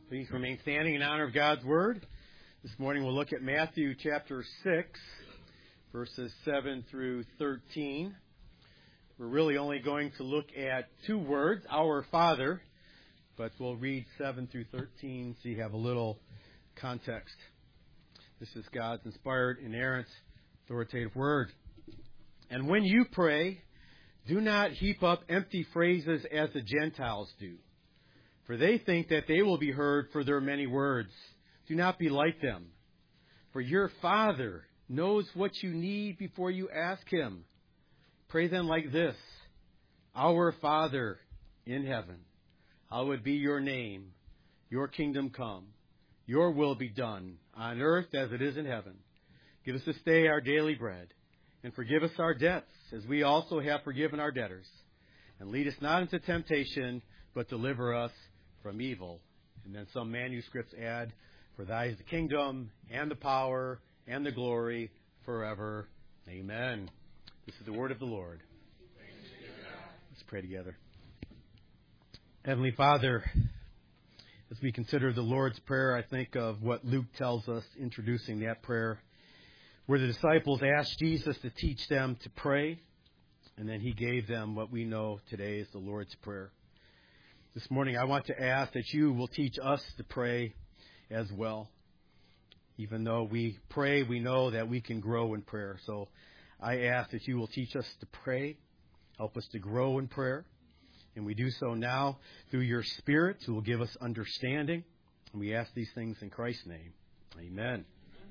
Please remain standing in honor of God's Word. This morning we'll look at Matthew chapter 6, verses 7 through 13. We're really only going to look at two words, our Father, but we'll read 7 through 13 so you have a little context. This is God's inspired, inerrant, authoritative Word. And when you pray, do not heap up empty phrases as the Gentiles do, for they think that they will be heard for their many words. Do not be like them, for your Father knows what you need before you ask Him. Pray then like this: Our Father in heaven, hallowed be your name. Your kingdom come. Your will be done on earth as it is in heaven. Give us this day our daily bread, and forgive us our debts, as we also have forgiven our debtors. And lead us not into temptation, but deliver us from evil. And then some manuscripts add, for thy is the kingdom, and the power, and the glory, forever. Amen. This is the word of the Lord. Let's pray together. Heavenly Father, as we consider the Lord's Prayer, I think of what Luke tells us introducing that prayer, where the disciples asked Jesus to teach them to pray, and then He gave them what we know today is the Lord's Prayer. This morning I want to ask that you will teach us to pray as well. Even though we pray, we know that we can grow in prayer. So I ask that you will teach us to pray, help us to grow in prayer. And we do so now through your Spirit, who will give us understanding. And we ask these things in Christ's name. Amen.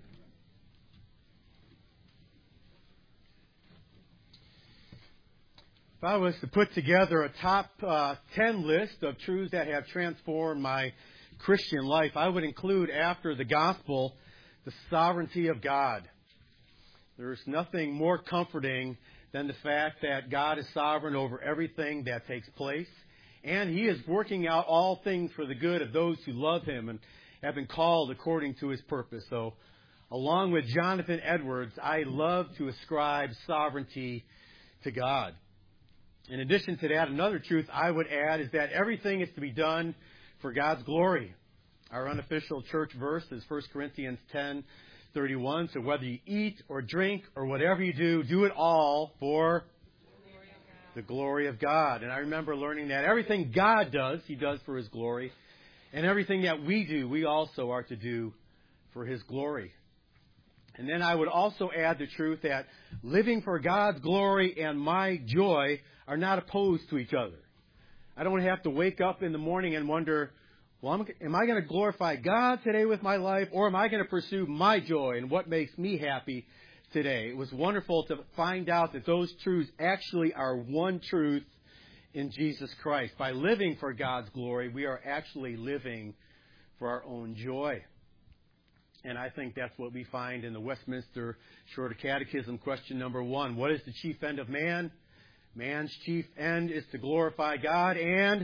If I was to put together a top 10 list of truths that have transformed my Christian life, I would include, after the gospel, the sovereignty of God. There's nothing more comforting than the fact that God is sovereign over everything that takes place, and He is working out all things for the good of those who love Him and have been called according to His purpose. So, along with Jonathan Edwards, I love to ascribe sovereignty to God. In addition to that, another truth I would add is that everything is to be done for God's glory. Our unofficial church verse is 1 Corinthians 10:31. So whether you eat or drink or whatever you do, do it all for the glory of God. And I remember learning that everything God does, He does for His glory. And everything that we do, we also are to do for His glory. And then I would also add the truth that living for God's glory and my joy are not opposed to each other. I don't have to wake up in the morning and wonder, well, am I going to glorify God today with my life, or am I going to pursue my joy and what makes me happy today? It was wonderful to find out that those truths actually are one truth in Jesus Christ. By living for God's glory, we are actually living for our own joy. And I think that's what we find in the Westminster Shorter Catechism, question number 1. What is the chief end of man? Man's chief end is to glorify God and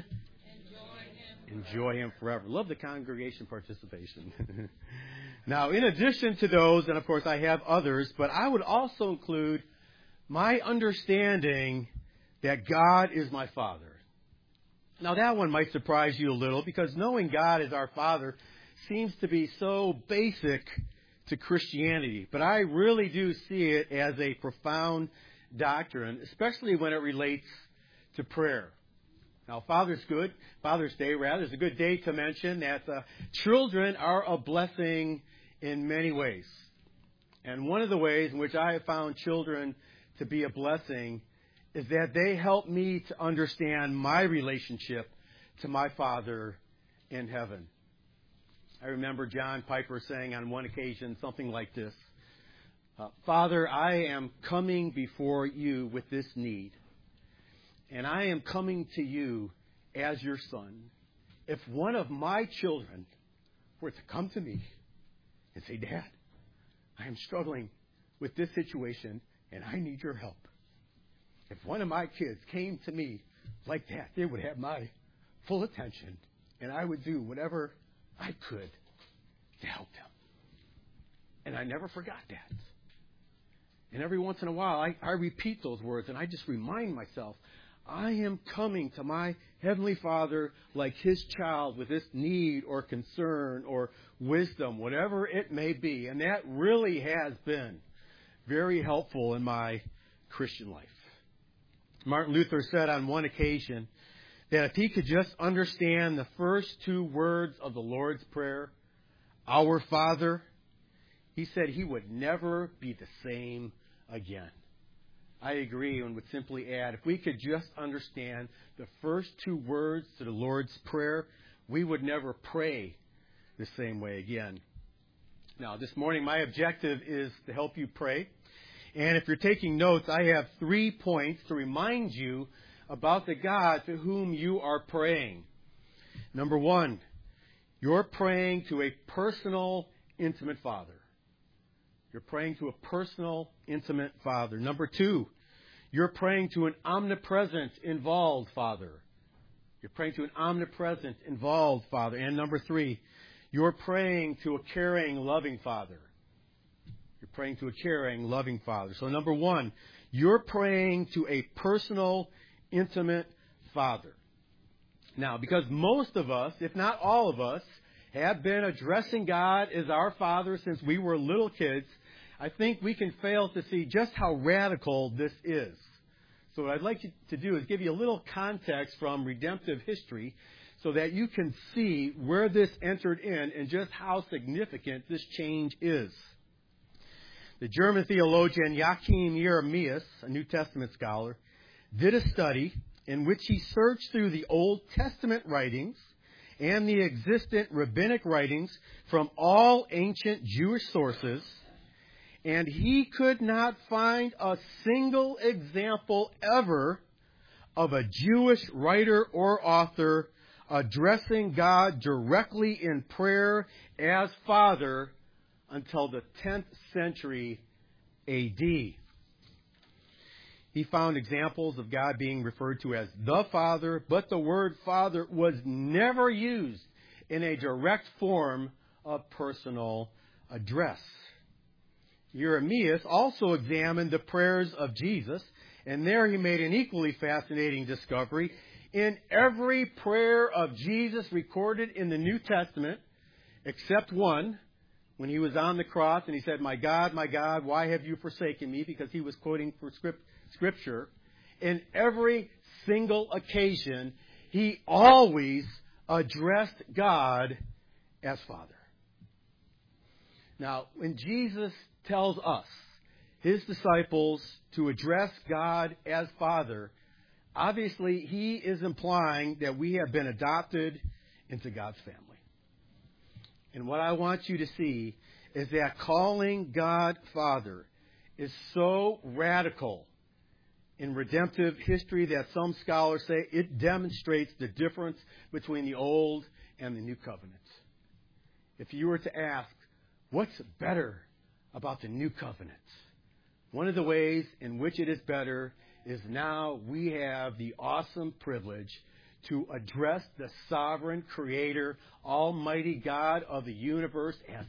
enjoy Him forever. Love the congregation participation. Now, in addition to those, and of course I have others, but I would also include my understanding that God is my Father. Now, that one might surprise you a little, because knowing God as our Father seems to be so basic to Christianity, but I really do see it as a profound doctrine, especially when it relates to prayer. Now, Father's Day is a good day to mention that children are a blessing in many ways. And one of the ways in which I have found children to be a blessing is that they help me to understand my relationship to my Father in heaven. I remember John Piper saying on one occasion something like this: Father, I am coming before you with this need, and I am coming to you as your son. If one of my children were to come to me and say, Dad, I am struggling with this situation and I need your help. If one of my kids came to me like that, they would have my full attention, and I would do whatever I could to help them. And I never forgot that. And every once in a while, I repeat those words, and I just remind myself, I am coming to my Heavenly Father like His child with this need or concern or wisdom, whatever it may be. And that really has been very helpful in my Christian life. Martin Luther said on one occasion that if he could just understand the first two words of the Lord's Prayer, Our Father, he said he would never be the same again. I agree and would simply add, if we could just understand the first two words to the Lord's Prayer, we would never pray the same way again. Now, this morning, my objective is to help you pray. And if you're taking notes, I have 3 points to remind you about the God to whom you are praying. Number 1, you're praying to a personal, intimate Father. You're praying to a personal, intimate Father. Number 2, you're praying to an omnipresent, involved Father. You're praying to an omnipresent, involved Father. And number 3, you're praying to a caring, loving Father. You're praying to a caring, loving Father. So number 1, you're praying to a personal, intimate Father. Now, because most of us, if not all of us, have been addressing God as our Father since we were little kids, I think we can fail to see just how radical this is. So what I'd like to do is give you a little context from redemptive history so that you can see where this entered in and just how significant this change is. The German theologian Joachim Jeremias, a New Testament scholar, did a study in which he searched through the Old Testament writings and the existent rabbinic writings from all ancient Jewish sources, and he could not find a single example ever of a Jewish writer or author addressing God directly in prayer as Father until the 10th century A.D. He found examples of God being referred to as the Father, but the word Father was never used in a direct form of personal address. Jeremias also examined the prayers of Jesus, and there he made an equally fascinating discovery. In every prayer of Jesus recorded in the New Testament, except one, when he was on the cross and he said, my God, why have you forsaken me?" Because he was quoting for Scripture. In every single occasion, he always addressed God as Father. Now, when Jesus tells us, His disciples, to address God as Father, obviously He is implying that we have been adopted into God's family. And what I want you to see is that calling God Father is so radical in redemptive history that some scholars say it demonstrates the difference between the Old and the New Covenant. If you were to ask, what's better about the New Covenant? One of the ways in which it is better is now we have the awesome privilege to address the sovereign Creator, Almighty God of the universe as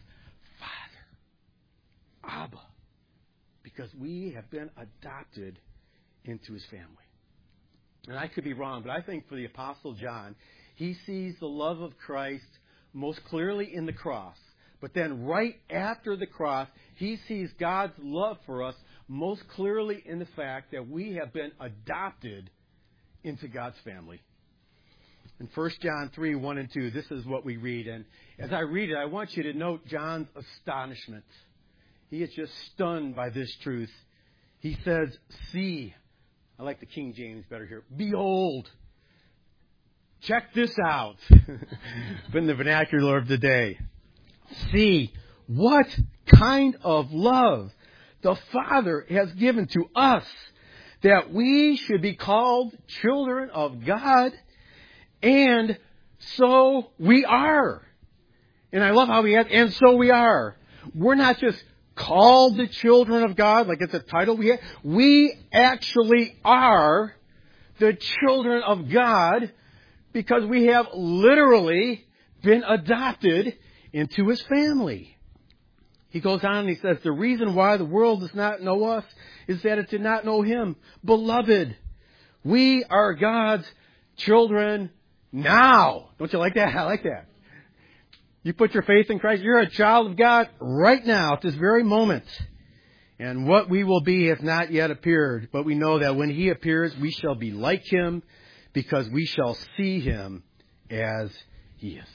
Father, Abba, because we have been adopted into His family. And I could be wrong, but I think for the Apostle John, he sees the love of Christ most clearly in the cross. But then right after the cross, he sees God's love for us most clearly in the fact that we have been adopted into God's family. In 1 John 3, 1 and 2, this is what we read. And as I read it, I want you to note John's astonishment. He is just stunned by this truth. He says, "See." I like the King James better here. "Behold." Check this out. In the vernacular of the day. "See what kind of love the Father has given to us, that we should be called children of God, and so we are." And I love how he adds, "and so we are." We're not just called the children of God, like it's a title we have. We actually are the children of God because we have literally been adopted into His family. He goes on and he says, "The reason why the world does not know us is that it did not know Him. Beloved, We are God's children now. Don't you like that? I like that. You put your faith in Christ. You're a child of God right now at this very moment. And what we will be has not yet appeared. But we know that when He appears, we shall be like Him because we shall see Him as He is.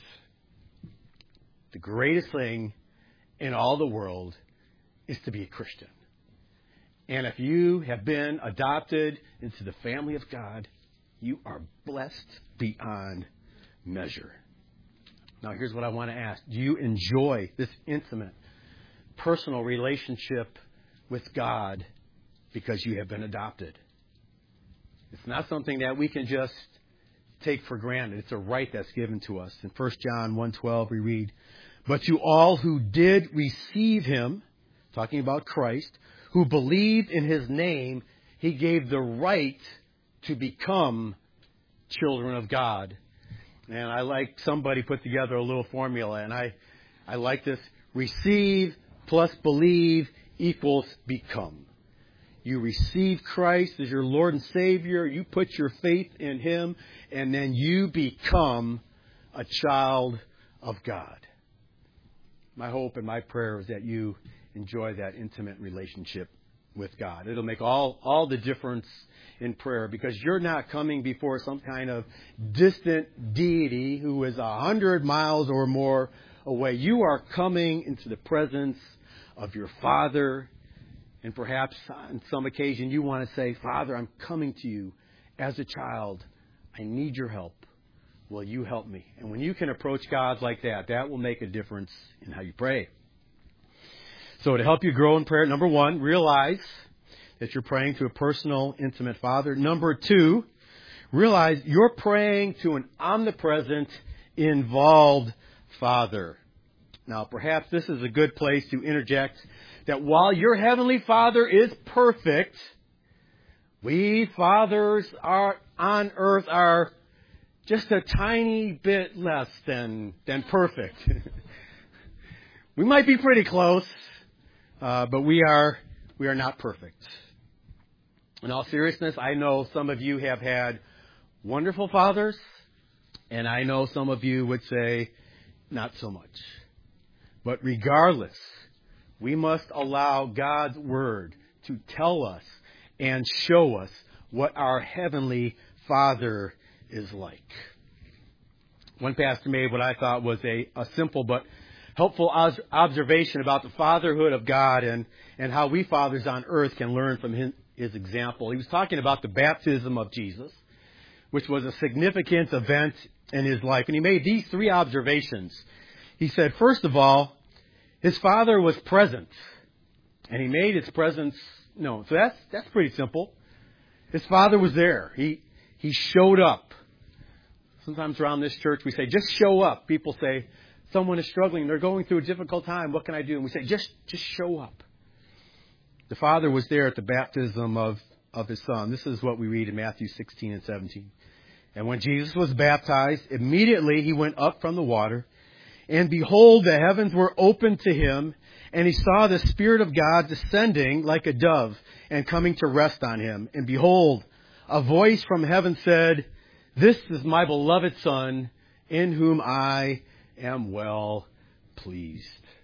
The greatest thing in all the world is to be a Christian. And if you have been adopted into the family of God, you are blessed beyond measure. Now, here's what I want to ask. Do you enjoy this intimate, personal relationship with God because you have been adopted? It's not something that we can just take for granted. It's a right that's given to us. In 1 John 1:12, we read, "But to all who did receive Him," talking about Christ, "who believed in His name, He gave the right to become children of God." And I like somebody put together a little formula, and I like this. Receive plus believe equals become. You receive Christ as your Lord and Savior. You put your faith in Him, and then you become a child of God. My hope and my prayer is that you enjoy that intimate relationship with God. It'll make all the difference in prayer, because you're not coming before some kind of distant deity who is 100 miles or more away. You are coming into the presence of your Father, and perhaps on some occasion you want to say, "Father, I'm coming to you as a child. I need your help. Will you help me?" And when you can approach God like that, that will make a difference in how you pray. So to help you grow in prayer, number one, realize that you're praying to a personal, intimate Father. Number two, realize you're praying to an omnipresent, involved Father. Now, perhaps this is a good place to interject that while your Heavenly Father is perfect, we fathers on earth are just a tiny bit less than perfect. We might be pretty close, but we are not perfect. In all seriousness, I know some of you have had wonderful fathers, and I know some of you would say not so much. But regardless, we must allow God's Word to tell us and show us what our Heavenly Father is like. One pastor made what I thought was a simple but helpful observation about the fatherhood of God and how we fathers on earth can learn from his example. He was talking about the baptism of Jesus, which was a significant event in his life. And he made these three observations. He said, first of all, his father was present, and he made his presence known. So that's pretty simple. His father was there. He showed up. Sometimes around this church we say, just show up. People say, someone is struggling. They're going through a difficult time. What can I do? And we say, just show up. The Father was there at the baptism of His Son. This is what we read in Matthew 16 and 17. And when Jesus was baptized, immediately He went up from the water. And behold, the heavens were opened to Him. And He saw the Spirit of God descending like a dove and coming to rest on Him. And behold, a voice from heaven said, "This is my beloved Son, in whom I am well pleased."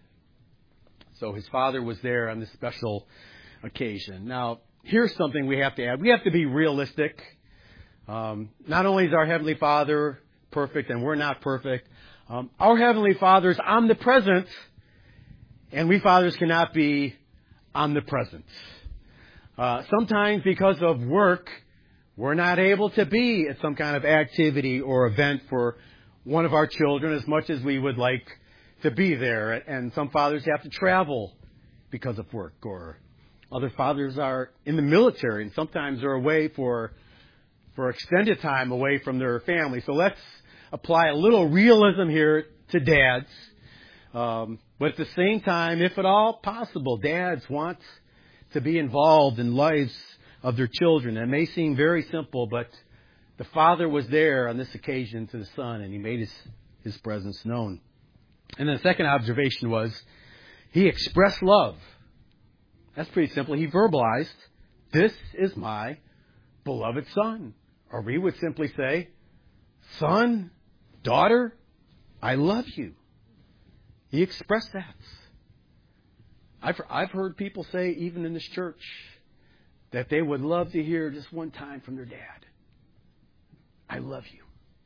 So His Father was there on this special occasion. Now, here's something we have to add. We have to be realistic. Not only is our Heavenly Father perfect, and we're not perfect, our Heavenly Father is omnipresent, and we fathers cannot be omnipresent. Sometimes because of work, we're not able to be at some kind of activity or event for one of our children as much as we would like to be there. And some fathers have to travel because of work, or other fathers are in the military and sometimes are away for extended time away from their family. So let's apply a little realism here to dads. But at the same time, if at all possible, dads want to be involved in lives of their children. It may seem very simple, but the Father was there on this occasion to the Son, and He made His presence known. And the second observation was He expressed love. That's pretty simple. He verbalized, "This is my beloved son. Or we would simply say, son, daughter, I love you. He expressed that. I've heard people say, even in this church, that they would love to hear just one time from their dad, I love you.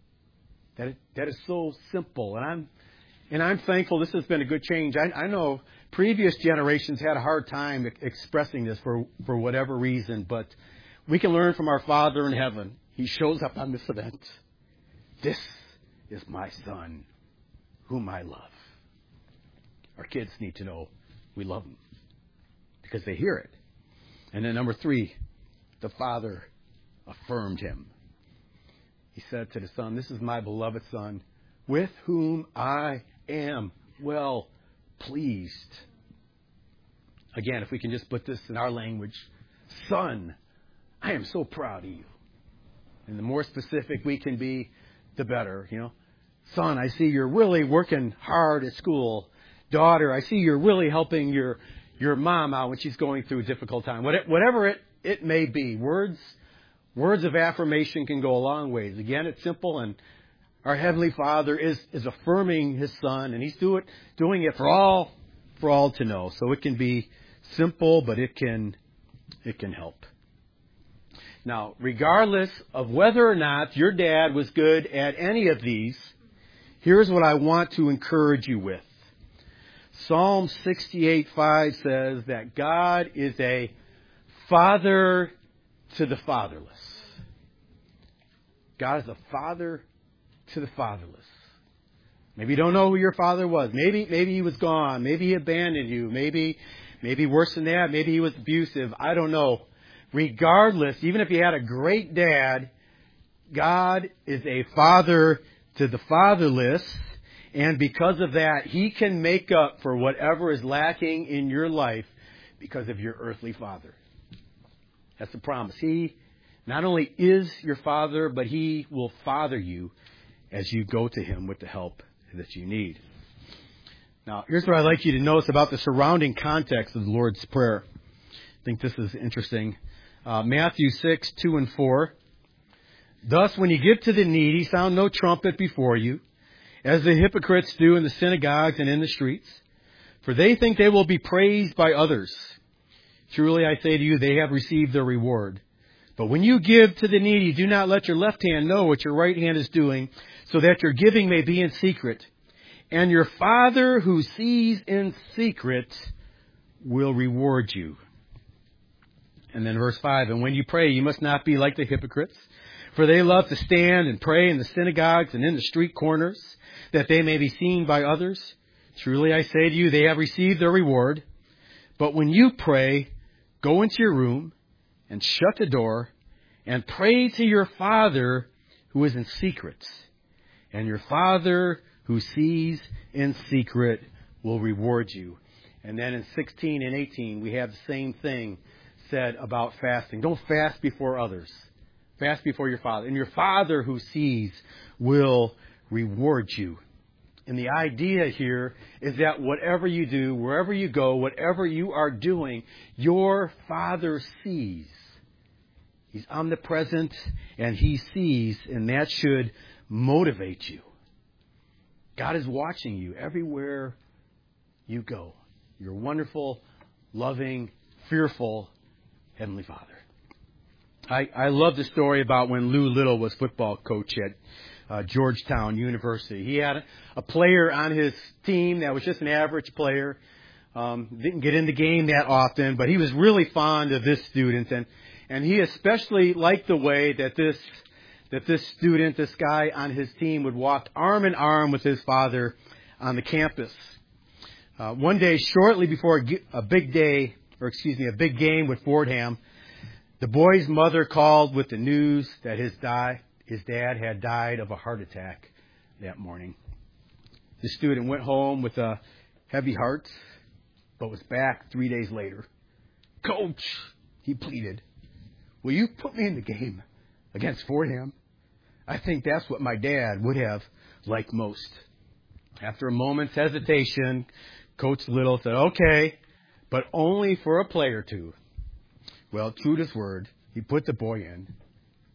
That is so simple. And I'm thankful this has been a good change. I know previous generations had a hard time expressing this for whatever reason, but we can learn from our Father in heaven. He shows up on this event. This is my son, whom I love. Our kids need to know we love them because they hear it. And then number 3, the Father affirmed him. He said to the Son, this is my beloved Son, with whom I am well pleased. Again, if we can just put this in our language, Son, I am so proud of you. And the more specific we can be, the better. Son, I see you're really working hard at school. Daughter, I see you're really helping your mom out when she's going through a difficult time. Whatever it may be, words of affirmation can go a long ways. Again, it's simple, and our Heavenly Father is affirming His Son, and He's doing it for all to know. So it can be simple, but it can help. Now, regardless of whether or not your dad was good at any of these, here's what I want to encourage you with. Psalm 68:5 says that God is a father to the fatherless. God is a father to the fatherless. Maybe you don't know who your father was. Maybe he was gone. Maybe he abandoned you. Maybe worse than that. Maybe he was abusive. I don't know. Regardless, even if you had a great dad, God is a father to the fatherless. And because of that, He can make up for whatever is lacking in your life because of your earthly father. That's the promise. He not only is your father, but He will father you as you go to Him with the help that you need. Now, here's what I'd like you to notice about the surrounding context of the Lord's Prayer. I think this is interesting. Matthew 6:2-4. Thus, when you give to the needy, sound no trumpet before you, as the hypocrites do in the synagogues and in the streets, for they think they will be praised by others. Truly, I say to you, they have received their reward. But when you give to the needy, do not let your left hand know what your right hand is doing, so that your giving may be in secret. And your Father who sees in secret will reward you. And then verse 5, and when you pray, you must not be like the hypocrites, for they love to stand and pray in the synagogues and in the street corners, that they may be seen by others. Truly I say to you, they have received their reward. But when you pray, go into your room and shut the door and pray to your Father who is in secret. And your Father who sees in secret will reward you. And then in 16 and 18, we have the same thing said about fasting. Don't fast before others. Fast before your Father. And your Father who sees will reward you. And the idea here is that whatever you do, wherever you go, whatever you are doing, your Father sees. He's omnipresent and He sees, and that should motivate you. God is watching you everywhere you go. Your wonderful, loving, fearful Heavenly Father. I love the story about when Lou Little was football coach at Georgetown University. He had a player on his team that was just an average player. Didn't get in the game that often, but he was really fond of this student, and he especially liked the way that this student, this guy on his team, would walk arm in arm with his father on the campus. One day, shortly before a big game with Fordham, the boy's mother called with the news that his dad had died of a heart attack that morning. The student went home with a heavy heart, but was back 3 days later. Coach, he pleaded, will you put me in the game against Fordham? I think that's what my dad would have liked most. After a moment's hesitation, Coach Little said, okay, but only for a play or two. Well, true to his word, he put the boy in.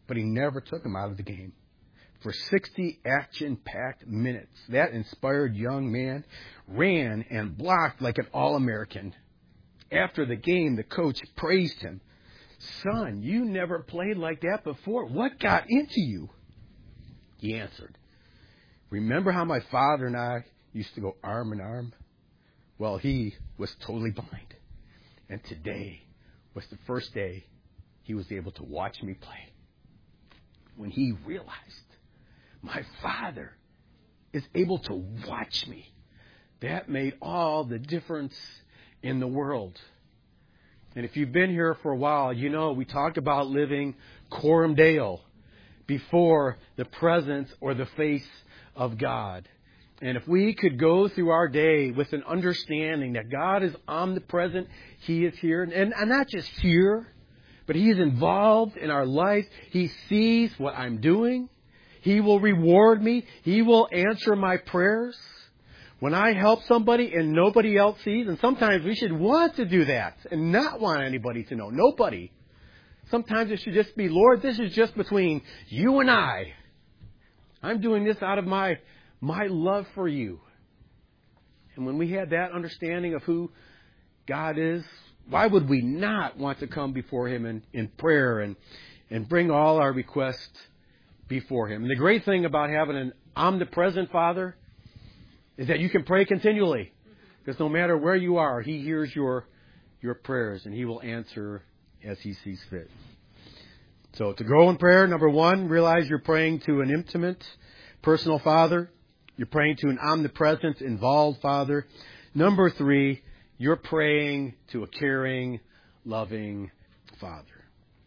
but he never took him out of the game. For 60 action-packed minutes, that inspired young man ran and blocked like an All-American. After the game, the coach praised him. "Son, you never played like that before. What got into you?" He answered, "Remember how my father and I used to go arm in arm? Well, he was totally blind. And today was the first day he was able to watch me play. When he realized my father is able to watch me, that made all the difference in the world." And if you've been here for a while, you know we talk about living coram Deo, before the presence or the face of God. And if we could go through our day with an understanding that God is omnipresent, He is here, and not just here, but He is involved in our life. He sees what I'm doing. He will reward me. He will answer my prayers. When I help somebody and nobody else sees, and sometimes we should want to do that and not want anybody to know. Nobody. Sometimes it should just be, "Lord, this is just between you and I. I'm doing this out of my love for you." And when we had that understanding of who God is, why would we not want to come before Him in prayer and bring all our requests before Him? And the great thing about having an omnipresent Father is that you can pray continually. Because no matter where you are, He hears your prayers and He will answer as He sees fit. So to grow in prayer, number one, realize you're praying to an intimate, personal Father. You're praying to an omnipresent, involved Father. Number three, you're praying to a caring, loving Father.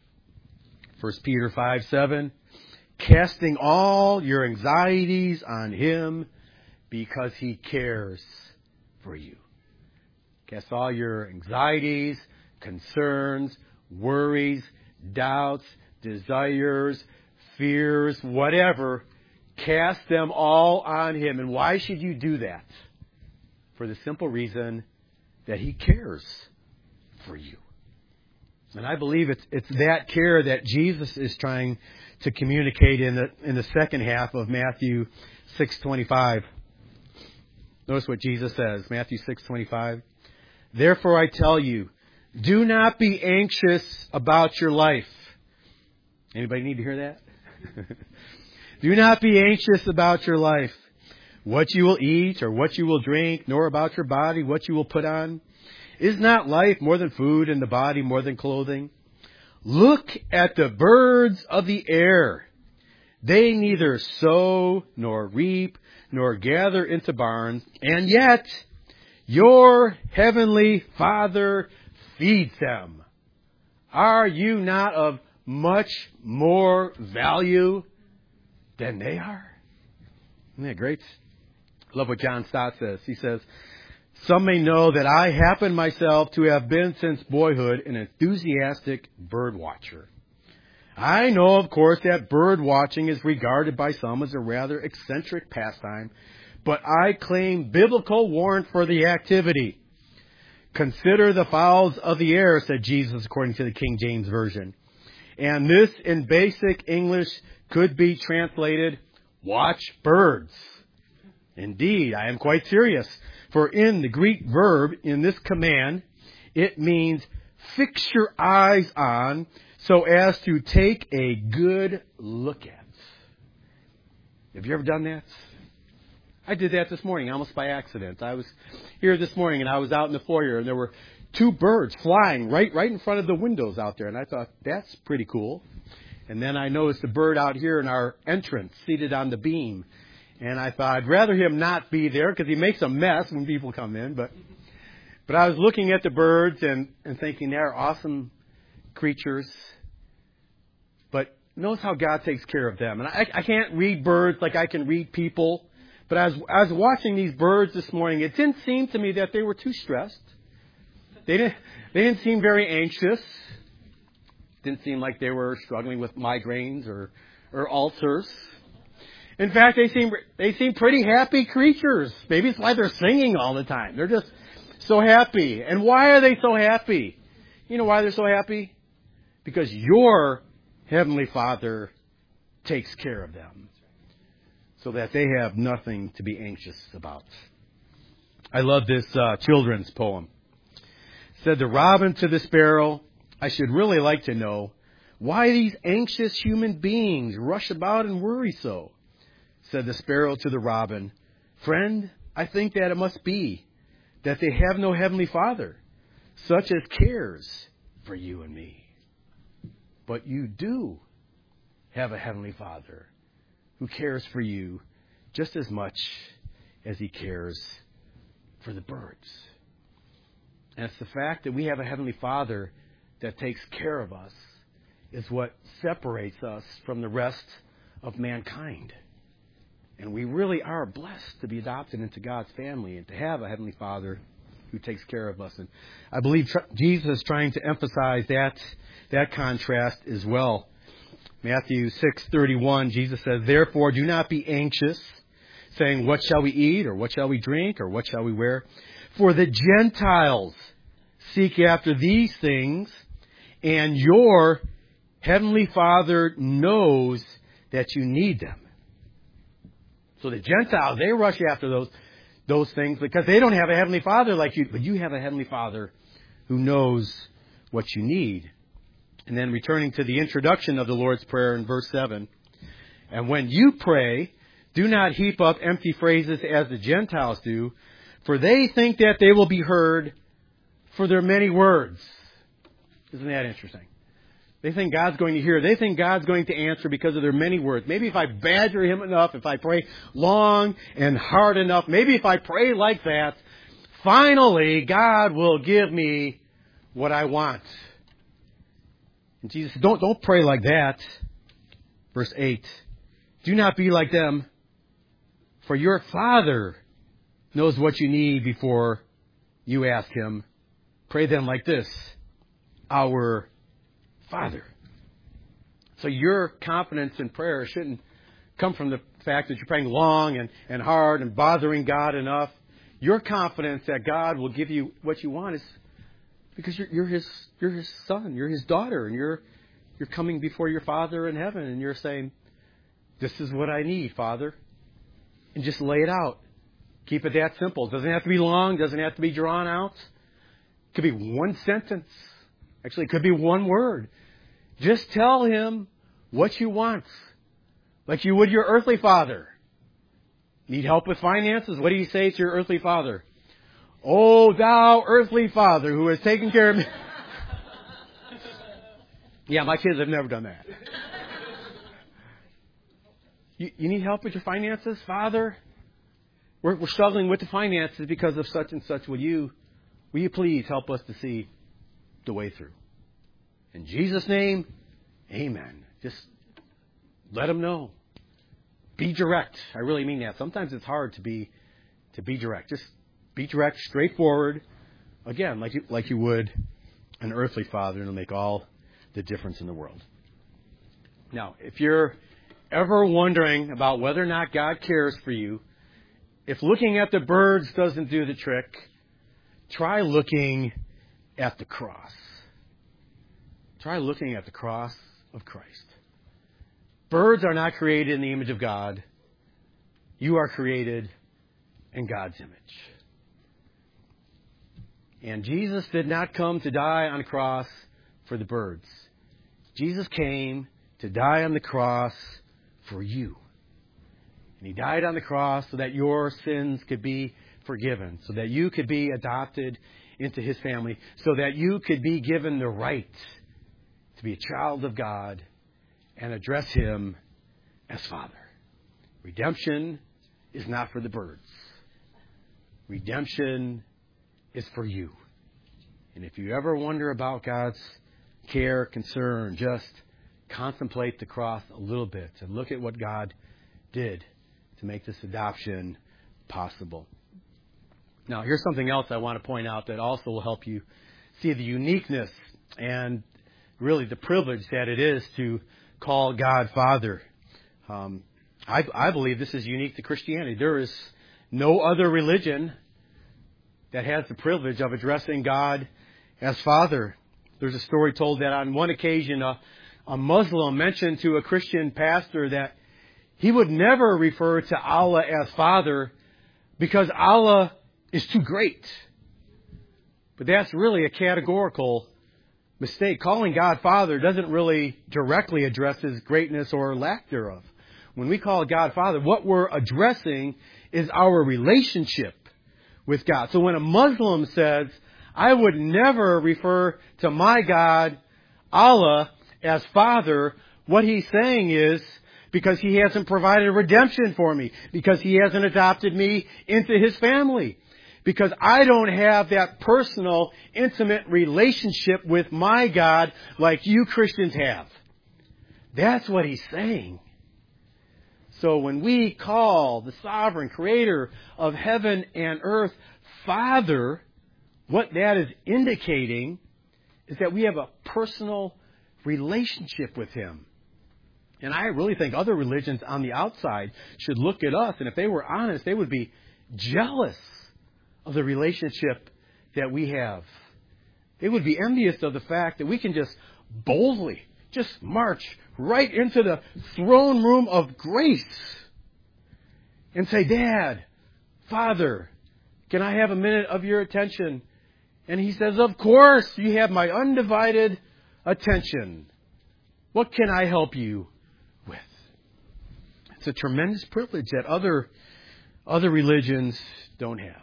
1 Peter 5:7, casting all your anxieties on Him because He cares for you. Cast all your anxieties, concerns, worries, doubts, desires, fears, whatever. Cast them all on Him. And why should you do that? For the simple reason that He cares for you. And I believe it's that care that Jesus is trying to communicate in the second half of Matthew 6:25. Notice what Jesus says, Matthew 6:25. Therefore I tell you, do not be anxious about your life. Anybody need to hear that? Do not be anxious about your life, what you will eat or what you will drink, nor about your body, what you will put on. Is not life more than food and the body more than clothing? Look at the birds of the air. They neither sow nor reap nor gather into barns, and yet your heavenly Father feeds them. Are you not of much more value than they are? Isn't that great? I love what John Stott says. He says, some may know that I happen myself to have been since boyhood an enthusiastic bird watcher. I know, of course, that bird watching is regarded by some as a rather eccentric pastime, but I claim biblical warrant for the activity. Consider the fowls of the air, said Jesus, according to the King James Version. And this, in basic English, could be translated, watch birds. Indeed, I am quite serious. For in the Greek verb, in this command, it means fix your eyes on so as to take a good look at. Have you ever done that? I did that this morning, almost by accident. I was here this morning and I was out in the foyer and there were two birds flying right in front of the windows out there. And I thought, that's pretty cool. And then I noticed a bird out here in our entrance, seated on the beam. And I thought, I'd rather him not be there because he makes a mess when people come in. But I was looking at the birds and thinking they're awesome creatures. But notice how God takes care of them. And I can't read birds like I can read people. But as I was watching these birds this morning, it didn't seem to me that they were too stressed. They didn't seem very anxious. Didn't seem like they were struggling with migraines or ulcers. In fact, they seem pretty happy creatures. Maybe it's why they're singing all the time. They're just so happy. And why are they so happy? You know why they're so happy? Because your Heavenly Father takes care of them so that they have nothing to be anxious about. I love this children's poem. It said, the robin to the sparrow, I should really like to know why these anxious human beings rush about and worry so. Said the sparrow to the robin, friend, I think that it must be that they have no heavenly Father, such as cares for you and me. But you do have a heavenly Father who cares for you just as much as he cares for the birds. And it's the fact that we have a heavenly Father that takes care of us is what separates us from the rest of mankind. And we really are blessed to be adopted into God's family and to have a heavenly Father who takes care of us. And I believe Jesus is trying to emphasize that contrast as well. Matthew 6:31, Jesus says, therefore do not be anxious, saying, what shall we eat, or what shall we drink, or what shall we wear? For the Gentiles seek after these things, and your heavenly Father knows that you need them. So the Gentiles, they rush after those things because they don't have a heavenly Father like you, but you have a heavenly Father who knows what you need. And then returning to the introduction of the Lord's Prayer in verse 7, and when you pray, do not heap up empty phrases as the Gentiles do, for they think that they will be heard for their many words. Isn't that interesting? They think God's going to hear. They think God's going to answer because of their many words. Maybe if I badger him enough, if I pray long and hard enough, maybe if I pray like that, finally God will give me what I want. And Jesus said, don't pray like that. Verse 8, do not be like them, for your Father knows what you need before you ask him. Pray then like this, our Father. So your confidence in prayer shouldn't come from the fact that you're praying long and hard and bothering God enough. Your confidence that God will give you what you want is because you're his son, you're his daughter, and you're coming before your Father in heaven, and you're saying, this is what I need, Father. And just lay it out. Keep it that simple. It doesn't have to be long, doesn't have to be drawn out. It could be one sentence. Actually, it could be one word. Just tell him what you want, like you would your earthly father. Need help with finances? What do you say to your earthly father? Oh, thou earthly Father who has taken care of me. Yeah, my kids have never done that. You need help with your finances, Father? We're struggling with the finances because of such and such. Will you please help us to see the way through? In Jesus' name, amen. Just let them know. Be direct. I really mean that. Sometimes it's hard to be direct. Just be direct, straightforward. Again, like you would an earthly father, and it'll make all the difference in the world. Now, if you're ever wondering about whether or not God cares for you, if looking at the birds doesn't do the trick, try looking at the cross. Try looking at the cross of Christ. Birds are not created in the image of God. You are created in God's image. And Jesus did not come to die on a cross for the birds. Jesus came to die on the cross for you. And he died on the cross so that your sins could be forgiven, so that you could be adopted into his family, so that you could be given the right to be a child of God and address him as Father. Redemption is not for the birds. Redemption is for you. And if you ever wonder about God's care, concern, just contemplate the cross a little bit and look at what God did to make this adoption possible. Now, here's something else I want to point out that also will help you see the uniqueness and really the privilege that it is to call God Father. I believe this is unique to Christianity. There is no other religion that has the privilege of addressing God as Father. There's a story told that on one occasion, a a Muslim mentioned to a Christian pastor that he would never refer to Allah as Father because Allah is too great. But that's really a categorical mistake. Calling God Father doesn't really directly address His greatness or lack thereof. When we call God Father, what we're addressing is our relationship with God. So when a Muslim says, I would never refer to my God, Allah, as Father, what he's saying is, because He hasn't provided redemption for me, because He hasn't adopted me into His family, because I don't have that personal, intimate relationship with my God like you Christians have. That's what he's saying. So when we call the sovereign creator of heaven and earth Father, what that is indicating is that we have a personal relationship with Him. And I really think other religions on the outside should look at us, and if they were honest, they would be jealous of the relationship that we have. They would be envious of the fact that we can just boldly just march right into the throne room of grace and say, Dad, Father, can I have a minute of your attention? And He says, of course, you have my undivided attention. What can I help you with? It's a tremendous privilege that other religions don't have.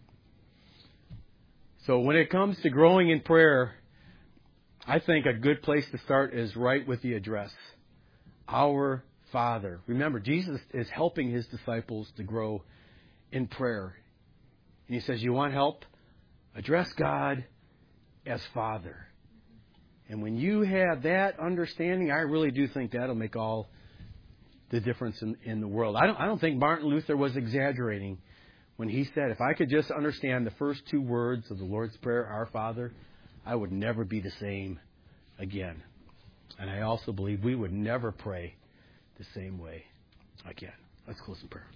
So when it comes to growing in prayer, I think a good place to start is right with the address. Our Father. Remember, Jesus is helping His disciples to grow in prayer. And He says, you want help? Address God as Father. And when you have that understanding, I really do think that'll make all the difference in the world. I don't think Martin Luther was exaggerating when he said, if I could just understand the first two words of the Lord's Prayer, Our Father, I would never be the same again. And I also believe we would never pray the same way again. Let's close in prayer.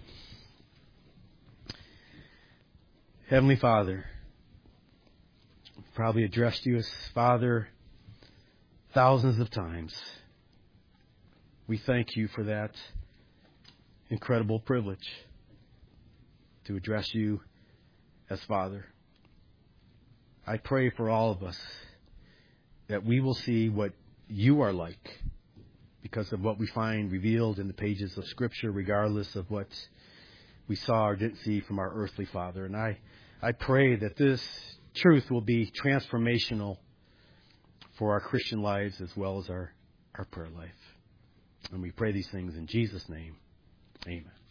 Heavenly Father, I've probably addressed you as Father thousands of times. We thank you for that incredible privilege to address you as Father. I pray for all of us that we will see what you are like because of what we find revealed in the pages of Scripture, regardless of what we saw or didn't see from our earthly father. And I pray that this truth will be transformational for our Christian lives as well as our prayer life. And we pray these things in Jesus' name. Amen.